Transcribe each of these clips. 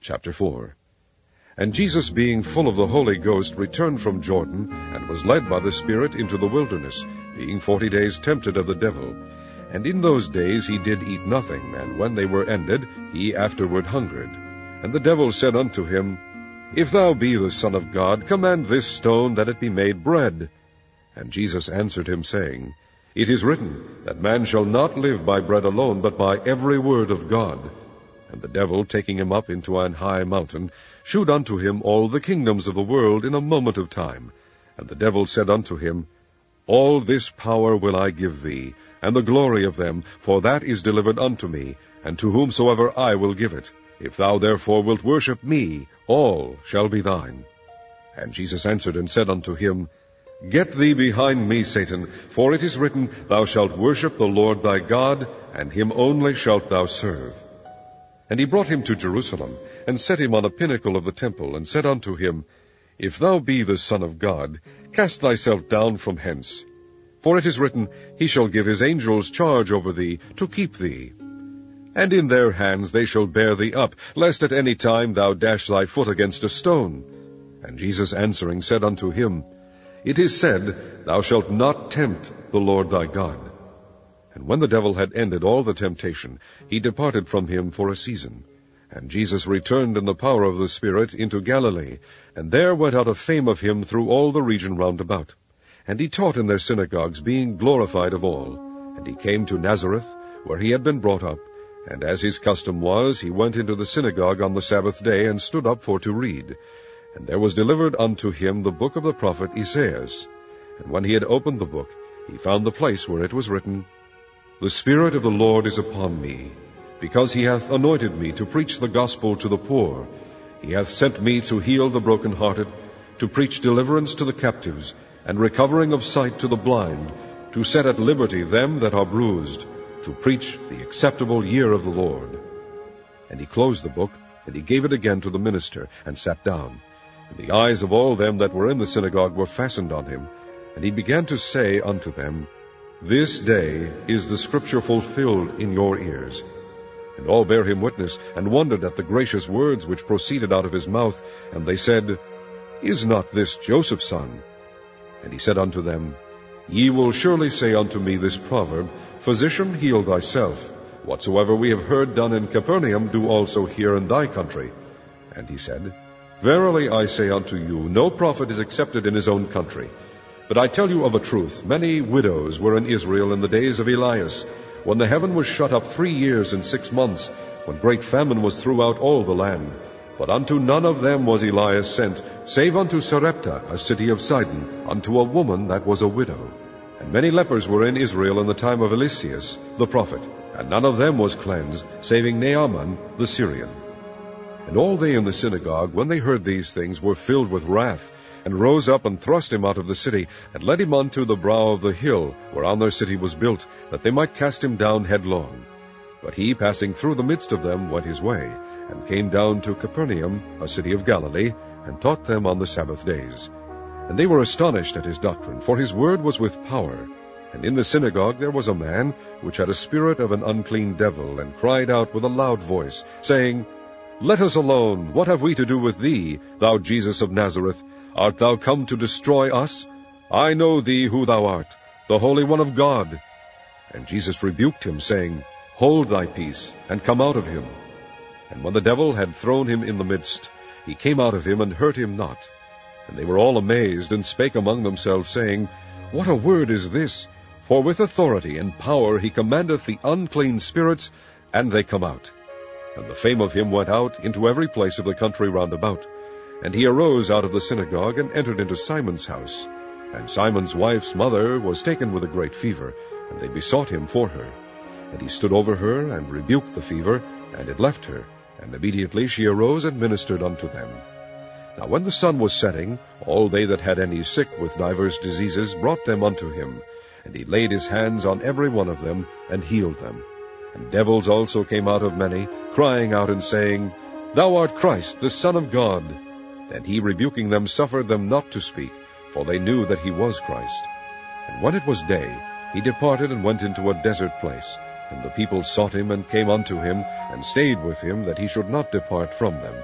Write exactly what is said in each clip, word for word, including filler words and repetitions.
Chapter four. And Jesus, being full of the Holy Ghost, returned from Jordan, and was led by the Spirit into the wilderness, being forty days tempted of the devil. And in those days he did eat nothing, and when they were ended, he afterward hungered. And the devil said unto him, If thou be the Son of God, command this stone that it be made bread. And Jesus answered him, saying, It is written, that man shall not live by bread alone, but by every word of God. And the devil, taking him up into an high mountain, shewed unto him all the kingdoms of the world in a moment of time. And the devil said unto him, All this power will I give thee, and the glory of them, for that is delivered unto me, and to whomsoever I will give it. If thou therefore wilt worship me, all shall be thine. And Jesus answered and said unto him, Get thee behind me, Satan, for it is written, Thou shalt worship the Lord thy God, and him only shalt thou serve. And he brought him to Jerusalem, and set him on a pinnacle of the temple, and said unto him, If thou be the Son of God, cast thyself down from hence. For it is written, He shall give his angels charge over thee, to keep thee. And in their hands they shall bear thee up, lest at any time thou dash thy foot against a stone. And Jesus answering said unto him, It is said, Thou shalt not tempt the Lord thy God. And when the devil had ended all the temptation, he departed from him for a season. And Jesus returned in the power of the Spirit into Galilee, and there went out a fame of him through all the region round about. And he taught in their synagogues, being glorified of all. And he came to Nazareth, where he had been brought up. And as his custom was, he went into the synagogue on the Sabbath day, and stood up for to read. And there was delivered unto him the book of the prophet Esaias. And when he had opened the book, he found the place where it was written, The Spirit of the Lord is upon me, because he hath anointed me to preach the gospel to the poor. He hath sent me to heal the brokenhearted, to preach deliverance to the captives, and recovering of sight to the blind, to set at liberty them that are bruised, to preach the acceptable year of the Lord. And he closed the book, and he gave it again to the minister, and sat down. And the eyes of all them that were in the synagogue were fastened on him. And he began to say unto them, This day is the scripture fulfilled in your ears. And all bare him witness, and wondered at the gracious words which proceeded out of his mouth. And they said, Is not this Joseph's son? And he said unto them, Ye will surely say unto me this proverb, Physician, heal thyself. Whatsoever we have heard done in Capernaum, do also here in thy country. And he said, Verily I say unto you, no prophet is accepted in his own country. But I tell you of a truth, many widows were in Israel in the days of Elias, when the heaven was shut up three years and six months, when great famine was throughout all the land. But unto none of them was Elias sent, save unto Sarepta, a city of Sidon, unto a woman that was a widow. And many lepers were in Israel in the time of Eliseus the prophet, and none of them was cleansed, saving Naaman the Syrian. And all they in the synagogue, when they heard these things, were filled with wrath, and rose up and thrust him out of the city, and led him unto the brow of the hill, whereon their city was built, that they might cast him down headlong. But he, passing through the midst of them, went his way, and came down to Capernaum, a city of Galilee, and taught them on the Sabbath days. And they were astonished at his doctrine, for his word was with power. And in the synagogue there was a man which had a spirit of an unclean devil, and cried out with a loud voice, saying, Let us alone, what have we to do with thee, thou Jesus of Nazareth? Art thou come to destroy us? I know thee who thou art, the Holy One of God. And Jesus rebuked him, saying, Hold thy peace, and come out of him. And when the devil had thrown him in the midst, he came out of him, and hurt him not. And they were all amazed, and spake among themselves, saying, What a word is this! For with authority and power he commandeth the unclean spirits, and they come out. And the fame of him went out into every place of the country round about. And he arose out of the synagogue, and entered into Simon's house. And Simon's wife's mother was taken with a great fever, and they besought him for her. And he stood over her, and rebuked the fever, and it left her. And immediately she arose and ministered unto them. Now when the sun was setting, all they that had any sick with divers diseases brought them unto him. And he laid his hands on every one of them, and healed them. And devils also came out of many, crying out and saying, Thou art Christ, the Son of God. And he, rebuking them, suffered them not to speak, for they knew that he was Christ. And when it was day, he departed and went into a desert place. And the people sought him, and came unto him, and stayed with him, that he should not depart from them.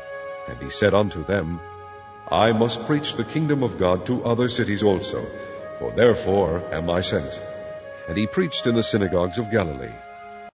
And he said unto them, I must preach the kingdom of God to other cities also, for therefore am I sent. And he preached in the synagogues of Galilee.